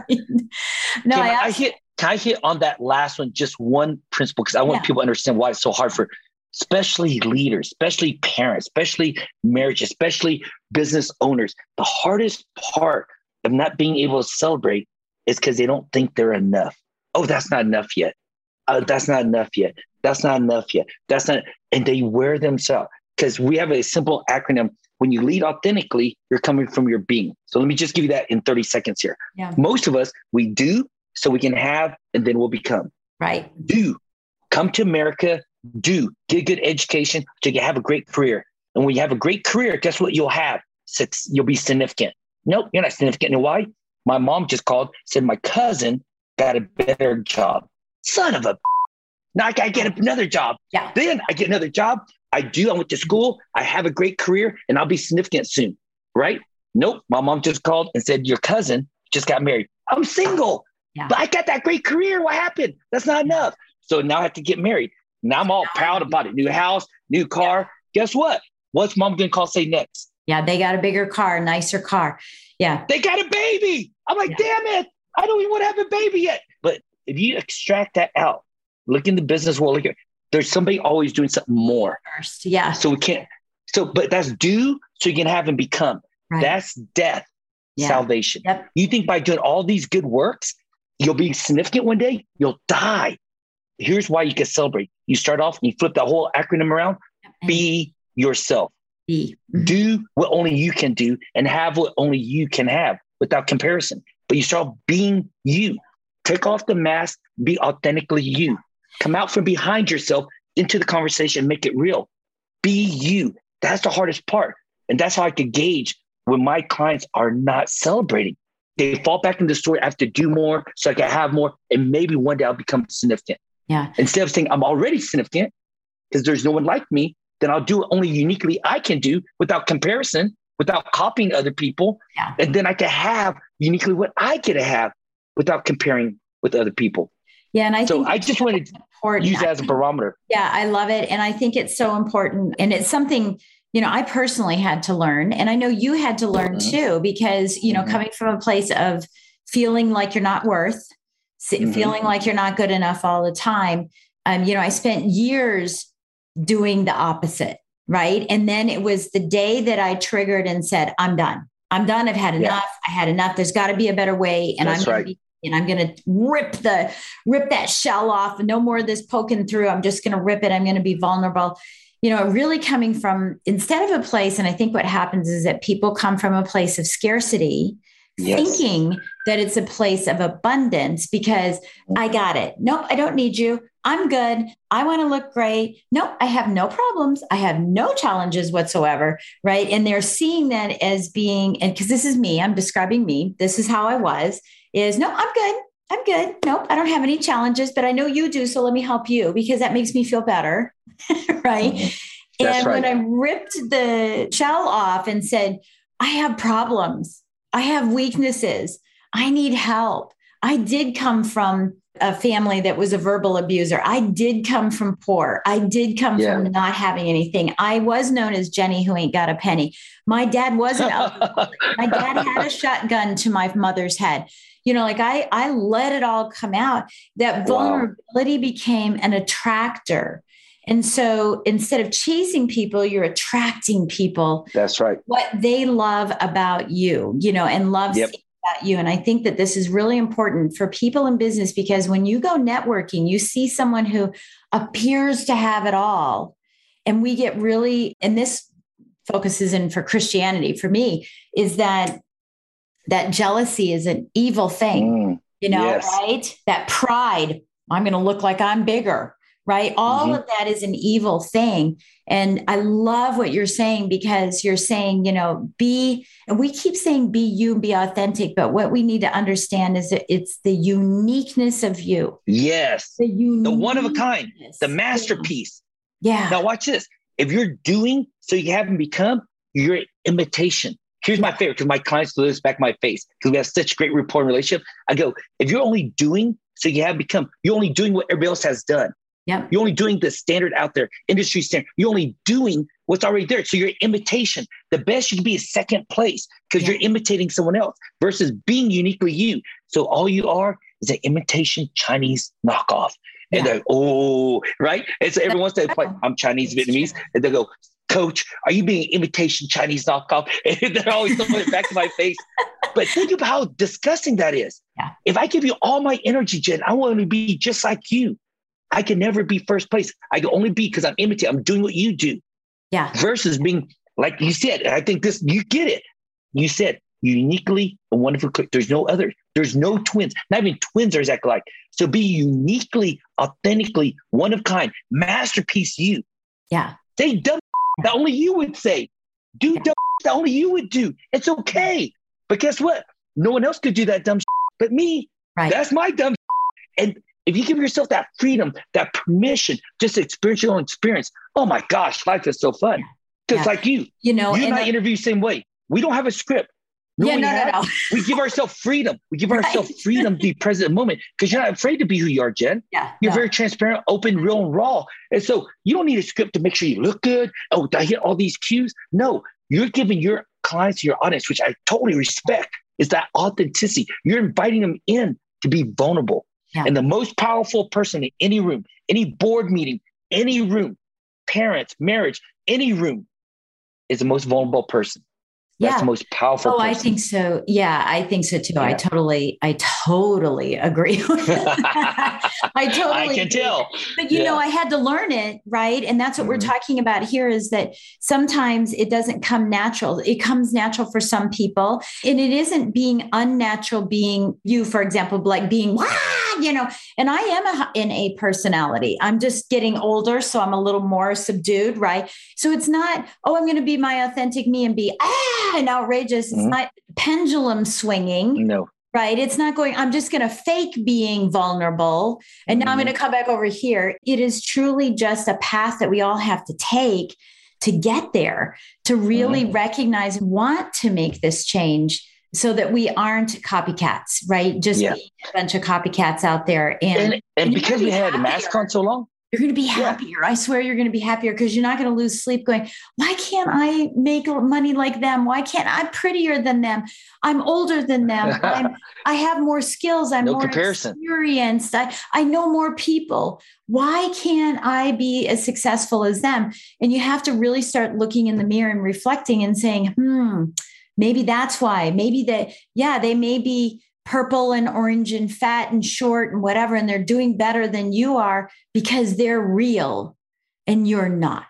No, can I, I hit. Can I hit on that last one? Just one principle, because I want yeah. people to understand why it's so hard for, especially leaders, especially parents, especially marriage, especially business owners. The hardest part of not being able to celebrate is because they don't think they're enough. Oh, that's not enough yet. Oh, that's not enough yet. That's not enough yet. That's not, and they wear themselves because we have a simple acronym. When you lead authentically, you're coming from your being. So let me just give you that in thirty seconds here. Yeah. Most of us, we do so we can have, and then we'll become. Right. Do. Come to America. Do. Get a good education so you can have a great career. And when you have a great career, guess what you'll have? Six, you'll be significant. Nope, you're not significant. You know why? My mom just called, said my cousin got a better job. Son of a... Now I got to get another job. Yeah. Then I get another job. I do. I went to school. I have a great career and I'll be significant soon. Right? Nope. My mom just called and said, your cousin just got married. I'm single, yeah. but I got that great career. What happened? That's not enough. So now I have to get married. Now I'm all proud about it. New house, new car. Yeah. Guess what? What's mom going to call say next? Yeah. They got a bigger car, nicer car. Yeah. They got a baby. I'm like, yeah. damn it. I don't even want to have a baby yet. But if you extract that out, look in the business world, look at, there's somebody always doing something more. First, yeah. So we can't, so, but that's do so you can have and become. Right. That's death, yeah. salvation. Yep. You think by doing all these good works, you'll be significant one day, you'll die. Here's why you can celebrate. You start off and you flip that whole acronym around, be yourself. Be. Mm-hmm. Do what only you can do and have what only you can have without comparison. But you start being you. Take off the mask, be authentically you. Come out from behind yourself into the conversation, make it real. Be you. That's the hardest part. And that's how I could gauge when my clients are not celebrating. They fall back into the story. I have to do more so I can have more. And maybe one day I'll become significant. Yeah. Instead of saying I'm already significant because there's no one like me, then I'll do what only uniquely I can do without comparison, without copying other people. Yeah. And then I can have uniquely what I get to have without comparing with other people. Yeah. And I so think I just wanted to use that as a barometer. Yeah, I love it. And I think it's so important. And it's something, you know, I personally had to learn. And I know you had to learn mm-hmm. too, because, you know, mm-hmm. coming from a place of feeling like you're not worth, mm-hmm. feeling like you're not good enough all the time. Um, you know, I spent years doing the opposite. Right. And then it was the day that I triggered and said, I'm done. I'm done. I've had enough. Yeah. I had enough. There's got to be a better way. And That's I'm right. Be, and I'm going to rip the, rip that shell off. No more of this poking through. I'm just going to rip it. I'm going to be vulnerable. You know, really coming from, instead of a place, and I think what happens is that people come from a place of scarcity, yes. thinking that it's a place of abundance because I got it. Nope, I don't need you. I'm good. I want to look great. Nope, I have no problems. I have no challenges whatsoever. Right. And they're seeing that as being, and because this is me, I'm describing me. This is how I was, is no, I'm good. I'm good. Nope, I don't have any challenges, but I know you do. So let me help you because that makes me feel better. Right. Mm-hmm. And right. when I ripped the shell off and said, I have problems, I have weaknesses, I need help. I did come from a family that was a verbal abuser. I did come from poor. I did come yeah. from not having anything. I was known as Jenny who ain't got a penny. My dad wasn't alcoholic. My dad had a shotgun to my mother's head. You know, like I, I let it all come out. That vulnerability wow. became an attractor. And so instead of chasing people, you're attracting people. That's right. What they love about you, you know, and love yep. about you. And I think that this is really important for people in business because when you go networking, you see someone who appears to have it all. And we get really, and this focuses in for Christianity for me, is that that jealousy is an evil thing, mm, you know, yes. right? That pride, I'm going to look like I'm bigger, right? All mm-hmm. of that is an evil thing. And I love what you're saying because you're saying, you know, be, and we keep saying be you, be authentic, but what we need to understand is that it's the uniqueness of you. Yes. The, the one of a kind, the masterpiece. Yeah. Now watch this. If you're doing so you haven't become, you're imitation. Here's my favorite, because my clients do this back in my face, because we have such great rapport and relationship. I go, if you're only doing so you have become, you're only doing what everybody else has done. Yep. You're only doing the standard out there, industry standard. You're only doing what's already there. So you're imitation. The best you can be is second place because yeah. you're imitating someone else versus being uniquely you. So all you are is an imitation Chinese knockoff. And yeah. they're, oh, right? And so everyone wants to play, I'm Chinese, Vietnamese. And they go, Coach, are you being imitation Chinese knockoff? And they're always throwing it back to my face. But think about how disgusting that is. Yeah. If I give you all my energy, Jen, I want to be just like you. I can never be first place. I can only be because I'm imitating. I'm doing what you do. Yeah. Versus being, like you said, I think this, you get it. You said uniquely a wonderful cook. There's no other. There's no twins. Not even twins are exactly alike. So be uniquely, authentically, one of kind, masterpiece you. Yeah. Say dumb that only you would say. Do yeah. dumb that only you would do. It's okay. But guess what? No one else could do that dumb but me. Right. That's my dumb And if you give yourself that freedom, that permission, just to experience your own experience, oh my gosh, life is so fun. Just yeah. like you. You know, you and I the- interview the same way. We don't have a script. No, yeah, no, have, no, no. We give ourselves freedom. We give right. ourselves freedom to be present in the moment because you're not afraid to be who you are, Jen. Yeah, you're no. very transparent, open, real, and raw. And so you don't need a script to make sure you look good. Oh, did I hit all these cues? No, you're giving your clients, your audience, which I totally respect, is that authenticity. You're inviting them in to be vulnerable. Yeah. And the most powerful person in any room, any board meeting, any room, parents, marriage, any room is the most vulnerable person. That's yeah. the most powerful Oh, person. I think so. Yeah, I think so too. Yeah. I totally, I totally agree with that. I totally I can agree. tell. But you yeah. know, I had to learn it, right? And that's what mm-hmm. we're talking about here is that sometimes it doesn't come natural. It comes natural for some people. And it isn't being unnatural, being you, for example, like being, Wah! you know, and I am a, in a personality. I'm just getting older. So I'm a little more subdued, right? So it's not, oh, I'm going to be my authentic me and be, ah, and outrageous. It's mm-hmm. not pendulum swinging. No. Right. It's not going, I'm just going to fake being vulnerable. And now mm-hmm. I'm going to come back over here. It is truly just a path that we all have to take to get there, to really mm-hmm. recognize and want to make this change so that we aren't copycats, right? Just yeah. being a bunch of copycats out there. And, and, and, and because we had a mask on so long, you're going to be happier. Yeah. I swear you're going to be happier because you're not going to lose sleep going, why can't I make money like them? Why can't I prettier than them? I'm older than them. I'm, I have more skills. I'm no more comparison. experienced. I, I know more people. Why can't I be as successful as them? And you have to really start looking in the mirror and reflecting and saying, hmm, maybe that's why. Maybe that, yeah, they may be purple and orange and fat and short and whatever, and they're doing better than you are because they're real and you're not.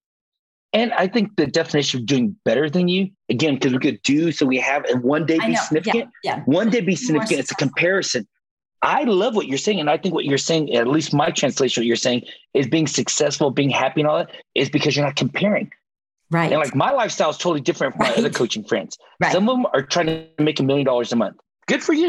And I think the definition of doing better than you, again, because we could do, so we have, and one day be significant, yeah, yeah. one day be significant. It's a comparison. I love what you're saying. And I think what you're saying, at least my translation, what you're saying is being successful, being happy and all that is because you're not comparing. Right. And like my lifestyle is totally different from right. my other coaching friends. Right. Some of them are trying to make a million dollars a month. Good for you.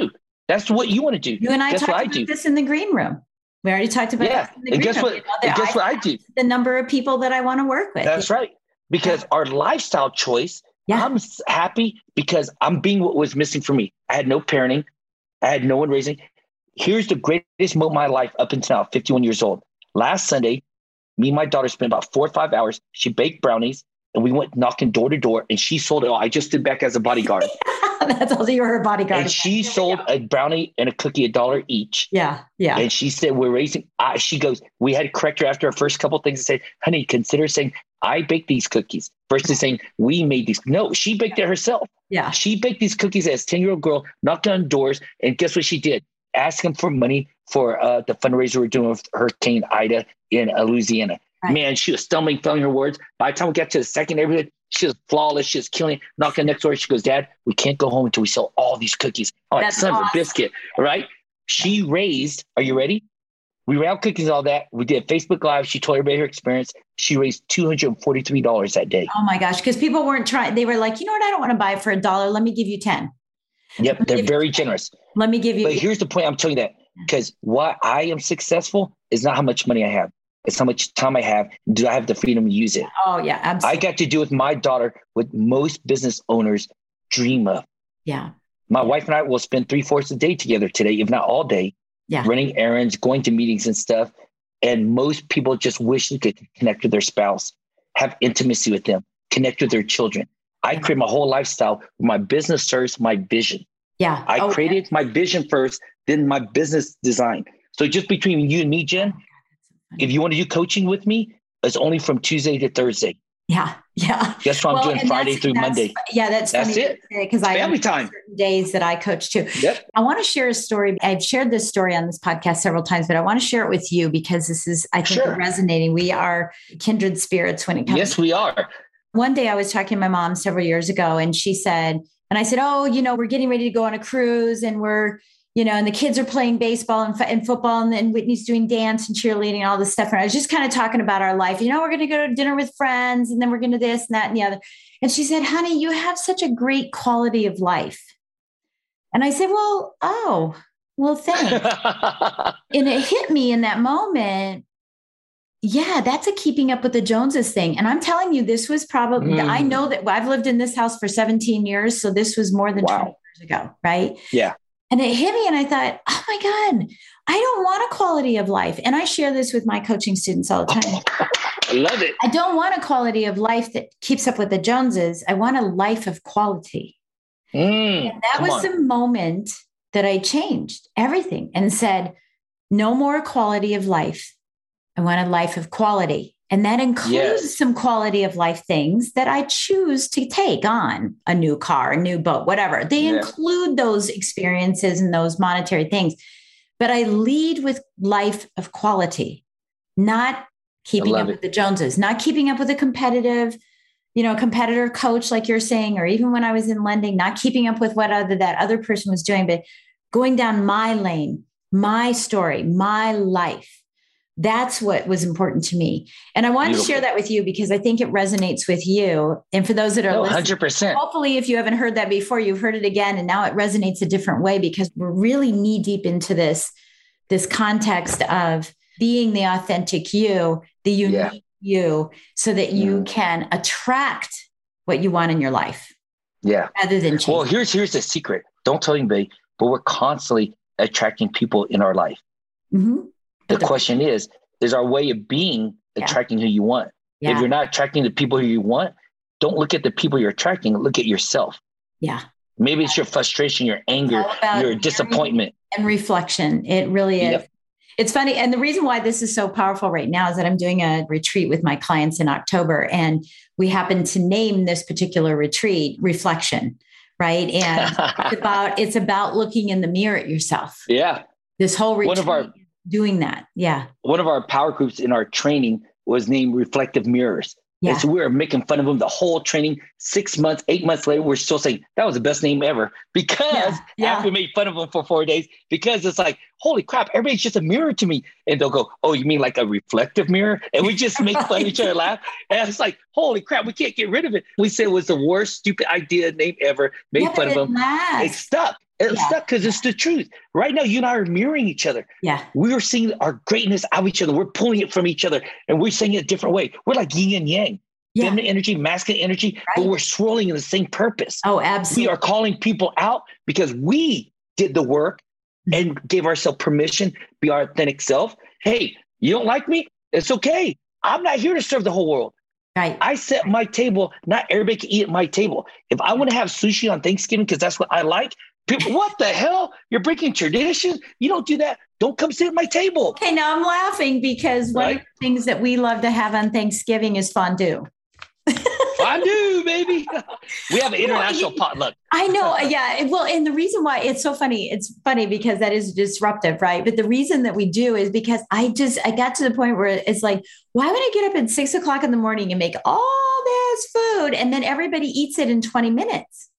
That's what you want to do. You and I guess talked what about I do? this in the green room. We already talked about yeah. this in the and green guess room. what? You know, and guess I what I do? The number of people that I want to work with. That's right. Because our lifestyle choice, yeah. I'm happy because I'm being what was missing for me. I had no parenting. I had no one raising. Here's the greatest moment of my life up until now, fifty-one years old. Last Sunday, me and my daughter spent about four or five hours. She baked brownies and we went knocking door to door and she sold it all. I just stood back as a bodyguard. That's also you were her bodyguard. And she sold a brownie and a cookie a dollar each. Yeah. Yeah. And she said, we're raising, I, she goes, we had to correct her after our first couple of things and say, honey, consider saying, I baked these cookies versus saying we made these. No, she baked it herself. Yeah. She baked these cookies as a ten year old girl, knocked on doors. And guess what she did? Ask them for money for uh, the fundraiser we're doing with Hurricane Ida in uh, Louisiana. Right. Man, she was stumbling, failing her words. By the time we got to the second neighborhood, she was flawless. She was killing it. Knocking next door. She goes, Dad, we can't go home until we sell all these cookies. I'm like, son awesome. of a biscuit. Right? She raised, are you ready? We ran out cookies and all that. We did Facebook Live. She told everybody her experience. She raised two hundred forty-three dollars that day. Oh my gosh. Because people weren't trying. They were like, you know what? I don't want to buy it for a dollar. Let me give you ten. Yep. They're very generous. Let me give you. But here's the point. I'm telling you that because why I am successful is not how much money I have. It's how much time I have. Do I have the freedom to use it? Oh, yeah, absolutely. I got to do with my daughter what most business owners dream of. Yeah. My yeah. wife and I will spend three-fourths of the day together today, if not all day, yeah. running errands, going to meetings and stuff. And most people just wish they could connect with their spouse, have intimacy with them, connect with their children. I create my whole lifestyle where my business serves my vision. Yeah. I oh, created yeah. my vision first, then my business design. So just between you and me, Jen, if you want to do coaching with me, it's only from Tuesday to Thursday. Yeah. Yeah. That's what well, I'm doing Friday through Monday. Yeah. That's, that's funny it. Because I family time certain days that I coach too. Yep. I want to share a story. I've shared this story on this podcast several times, but I want to share it with you because this is, I think, sure. resonating. We are kindred spirits when it comes. Yes, to- we are. One day I was talking to my mom several years ago and she said, and I said, oh, you know, we're getting ready to go on a cruise and we're, you know, and the kids are playing baseball and, f- and football and then Whitney's doing dance and cheerleading and all this stuff. And I was just kind of talking about our life. You know, we're going to go to dinner with friends and then we're going to this and that and the other. And she said, honey, you have such a great quality of life. And I said, well, oh, well, thanks. And it hit me in that moment. Yeah, that's a keeping up with the Joneses thing. And I'm telling you, this was probably, mm. I know that I've lived in this house for seventeen years. So this was more than wow. twenty years ago. Right. Yeah. And it hit me and I thought, oh my God, I don't want a quality of life. And I share this with my coaching students all the time. I love it. I don't want a quality of life that keeps up with the Joneses. I want a life of quality. Mm, and that was on. the moment that I changed everything and said, no more quality of life. I want a life of quality. And that includes yes. some quality of life things that I choose to take on a new car, a new boat, whatever. They yeah. include those experiences and those monetary things. But I lead with life of quality, not keeping up it. with the Joneses, not keeping up with a competitive, you know, competitor coach, like you're saying, or even when I was in lending, not keeping up with what other that other person was doing, but going down my lane, my story, my life. That's what was important to me. And I wanted Beautiful. to share that with you because I think it resonates with you. And for those that are no, listening, one hundred percent. Hopefully if you haven't heard that before, you've heard it again. And now it resonates a different way because we're really knee deep into this, this context of being the authentic you, the unique yeah. you, so that you mm. can attract what you want in your life. Yeah. Rather than change. Well, here's, here's the secret. Don't tell anybody, but we're constantly attracting people in our life. Mm-hmm. The question is, is our way of being attracting yeah. who you want? Yeah. If you're not attracting the people who you want, don't look at the people you're attracting. Look at yourself. Yeah. Maybe it's your frustration, your anger, your disappointment. And reflection. It really is. Yep. It's funny. And the reason why this is so powerful right now is that I'm doing a retreat with my clients in October. And we happen to name this particular retreat Reflection, right? And it's about, it's about looking in the mirror at yourself. Yeah. This whole retreat. One of our doing that. Yeah. One of our power groups in our training was named Reflective Mirrors. Yeah. And so we were making fun of them the whole training. Six months, eight months later, we're still saying that was the best name ever because yeah. Yeah. after we made fun of them for four days, because it's like, holy crap, everybody's just a mirror to me. And they'll go, oh, you mean like a reflective mirror? And we just make fun of each other, laugh. And it's like, holy crap, we can't get rid of it. We said it was the worst, stupid idea name ever, made yeah, fun of them. Lasts. It stuck. It's Yeah. stuck because it's the truth. Right now, you and I are mirroring each other. Yeah. We are seeing our greatness out of each other. We're pulling it from each other and we're saying it a different way. We're like yin and yang, Yeah. feminine energy, masculine energy, but Right. we're swirling in the same purpose. Oh, We absolutely. are calling people out because we did the work and gave ourselves permission to be our authentic self. Hey, you don't like me? It's okay. I'm not here to serve the whole world. Right. I set my table. Not everybody can eat at my table. If I want to have sushi on Thanksgiving because that's what I like, people, what the hell? You're breaking tradition. You don't do that. Don't come sit at my table. Okay, now I'm laughing because one Right. of the things that we love to have on Thanksgiving is fondue. Fondue, baby. We have an Well, international you- potluck. I know. Yeah. Well, and the reason why it's so funny, it's funny because that is disruptive, right? But the reason that we do is because I just, I got to the point where it's like, why would I get up at six o'clock in the morning and make all this food and then everybody eats it in twenty minutes?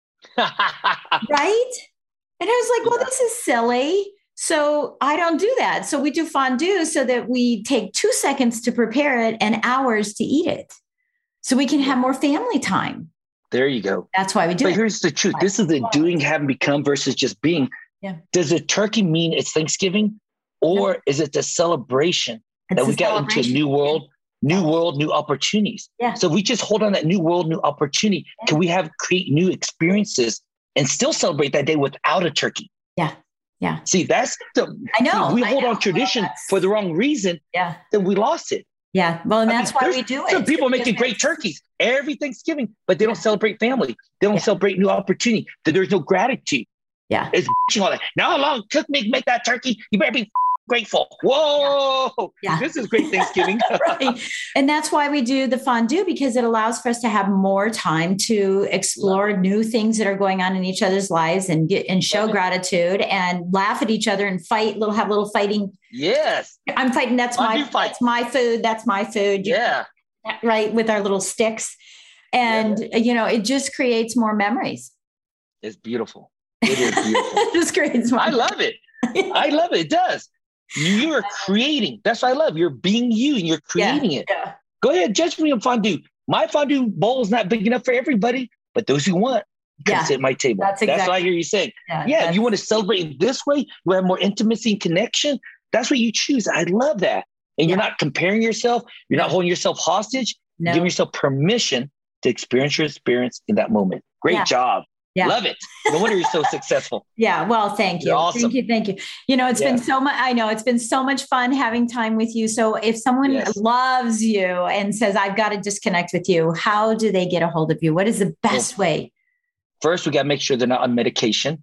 Right. And I was like, well, Yeah. this is silly. So I don't do that. So we do fondue so that we take two seconds to prepare it and hours to eat it. So we can have more family time. There you go. That's why we do But it. here's the truth. This is the doing, having, become versus just being. Yeah. Does a turkey mean it's Thanksgiving or is it the celebration It's that a we got into a celebration. new world, new world, new opportunities? Yeah. So we just hold on that new world, new opportunity. Yeah. Can we have create new experiences and still celebrate that day without a turkey? Yeah. Yeah. See, that's the I know. if we I hold know. on tradition That's- for the wrong reason, Yeah. then we lost it. Yeah. Well, and I that's mean, why there's we do it. Some people making Because great it's- turkeys every Thanksgiving, but they don't Yeah. celebrate family. They don't Yeah. celebrate new opportunity. That there's no gratitude. Yeah. It's all that. Now, how long took me to make that turkey? You better be grateful. Whoa. Yeah. This is great Thanksgiving. Right. And that's why we do the fondue because it allows for us to have more time to explore new things that are going on in each other's lives and get and show Love it. gratitude and laugh at each other and fight, little have little fighting. Yes. I'm fighting. That's Fondue my fight. that's my food. That's my food. You- Yeah. Right. With our little sticks. And you know, it just creates more memories. It's beautiful. It is beautiful. It just creates more I love it. I love it. It does. You're creating. That's what I love. You're being you and you're creating it. Yeah. Go ahead, judge me on fondue. My fondue bowl is not big enough for everybody, but those who want, come Yeah. sit at my table. That's That's what I exactly- hear you saying. Yeah. Yeah, that's- you want to celebrate in this way, you have more intimacy and connection. That's what you choose. I love that. And you're Yeah. not comparing yourself. You're not No. holding yourself hostage. No. You're giving yourself permission to experience your experience in that moment. Great Yeah. job. Yeah. Love it. No wonder you're so successful. Yeah. Well, thank you. You're awesome. Thank you. Thank you. You know, it's Yeah. been so much. I know it's been so much fun having time with you. So if someone Yes. loves you and says, I've got to disconnect with you, how do they get a hold of you? What is the best way? First, we got to make sure they're not on medication.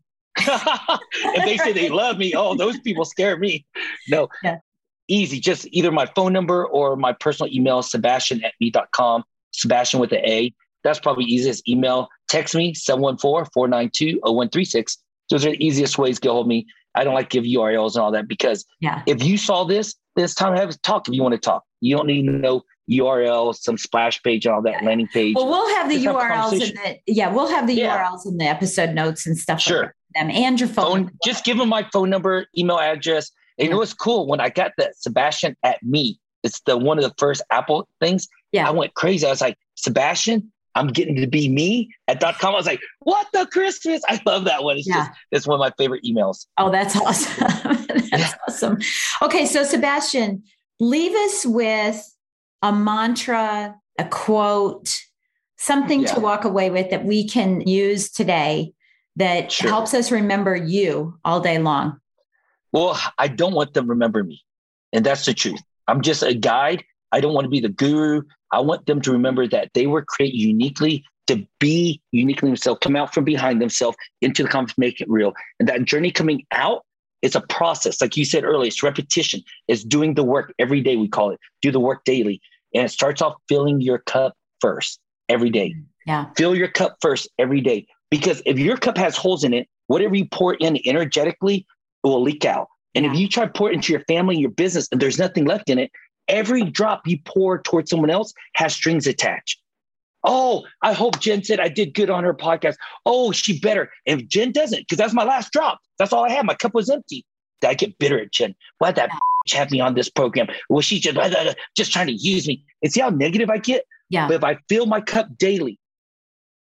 If they say they love me, oh, those people scare me. No, Yeah. easy. Just either my phone number or my personal email, Sebastian at me dot com, Sebastian with an A. That's probably easiest. Email, text me, seven one four, four nine two, zero one three six. Those are the easiest ways to get hold of me. I don't like to give U R Ls and all that because Yeah. if you saw this, then it's time to have a talk if you want to talk. You don't need to know U R L, some splash page, and all that landing page. Well, we'll have the Just have a U R Ls in conversation. the, yeah, we'll have the Yeah. U R Ls in the episode notes and stuff. Sure. Like them and your phone. phone, just give them my phone number, email address. And you know what's cool? When I got that Sebastian at me, it's the one of the first Apple things. Yeah. I went crazy. I was like, Sebastian, I'm getting to be me at .com. I was like, what the Christmas? I love that one. It's Yeah. just, it's one of my favorite emails. Oh, that's awesome. That's Yeah. awesome. Okay. So Sebastian, leave us with a mantra, a quote, something Yeah. to walk away with that we can use today that Sure. helps us remember you all day long. Well, I don't want them to remember me. And that's the truth. I'm just a guide. I don't want to be the guru. I want them to remember that they were created uniquely to be uniquely themselves, come out from behind themselves into the conflict, make it real. And that journey coming out is a process. Like you said earlier, it's repetition. It's doing the work every day, we call it. Do the work daily. And it starts off filling your cup first every day. Yeah. Fill your cup first every day. Because if your cup has holes in it, whatever you pour in energetically, it will leak out. And Yeah. if you try to pour it into your family, your business, and there's nothing left in it, every drop you pour towards someone else has strings attached. Oh, I hope Jen said I did good on her podcast. Oh, she better. If Jen doesn't, because that's my last drop. That's all I had. My cup was empty. I get bitter at Jen. Why'd that bitch have me on this program? Well, she just, just trying to use me. And see how negative I get? Yeah. But if I fill my cup daily,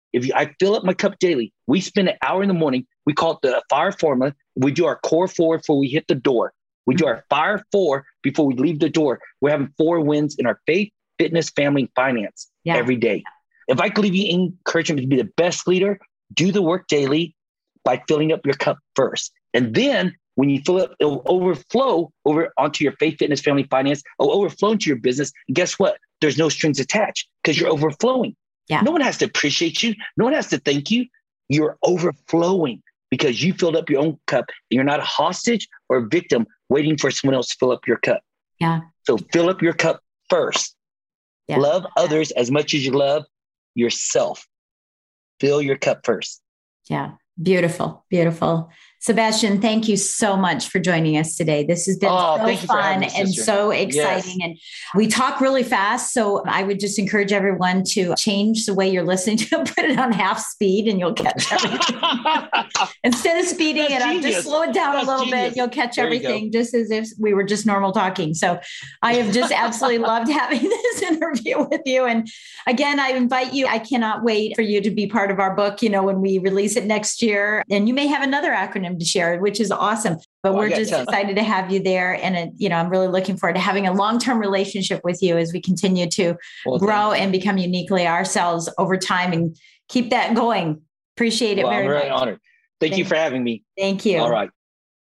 If you, I fill up my cup daily, we spend an hour in the morning. We call it the fire formula. We do our core four before we hit the door. We do our fire four before we leave the door. We're having four wins in our faith, fitness, family, and finance yeah. every day. If I could leave you encouragement to be the best leader, do the work daily by filling up your cup first. And then when you fill up, it'll overflow over onto your faith, fitness, family, finance. It'll overflow into your business. And guess what? There's no strings attached because you're overflowing. Yeah. No one has to appreciate you. No one has to thank you. You're overflowing because you filled up your own cup. And you're not a hostage or a victim waiting for someone else to fill up your cup. Yeah. So fill up your cup first. Yeah. Love others as much as you love yourself. Fill your cup first. Yeah. Beautiful. Beautiful. Sebastian, thank you so much for joining us today. This has been oh, so fun me, and so exciting. Yes. And we talk really fast. So I would just encourage everyone to change the way you're listening to it, put it on half speed and you'll catch everything. Instead of speeding That's it up, genius. Just slow it down That's a little genius. Bit. You'll catch there everything you just as if we were just normal talking. So I have just absolutely loved having this interview with you. And again, I invite you, I cannot wait for you to be part of our book, you know, when we release it next year. And you may have another acronym to share, which is awesome. But oh, we're just tons. excited to have you there. And, it, you know, I'm really looking forward to having a long-term relationship with you as we continue to well, grow and become uniquely ourselves over time and keep that going. Appreciate it well, very I'm much. very honored. Thank, Thank you for having me. Thank you. All right.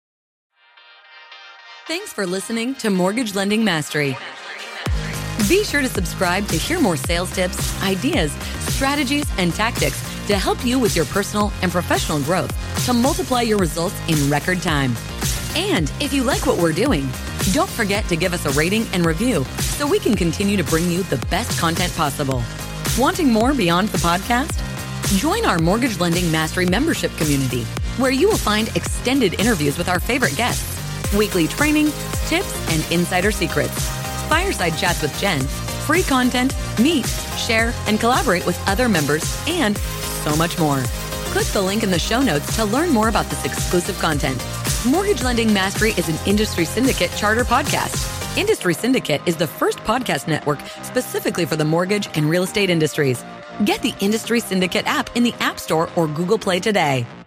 Thanks for listening to Mortgage Lending Mastery. Be sure to subscribe to hear more sales tips, ideas, strategies, and tactics to help you with your personal and professional growth to multiply your results in record time. And if you like what we're doing, don't forget to give us a rating and review so we can continue to bring you the best content possible. Wanting more beyond the podcast? Join our Mortgage Lending Mastery membership community, where you will find extended interviews with our favorite guests, weekly training, tips, and insider secrets, fireside chats with Jen, free content, meet, share, and collaborate with other members, and so much more. Click the link in the show notes to learn more about this exclusive content. Mortgage Lending Mastery is an Industry Syndicate charter podcast. Industry Syndicate is the first podcast network specifically for the mortgage and real estate industries. Get the Industry Syndicate app in the App Store or Google Play today.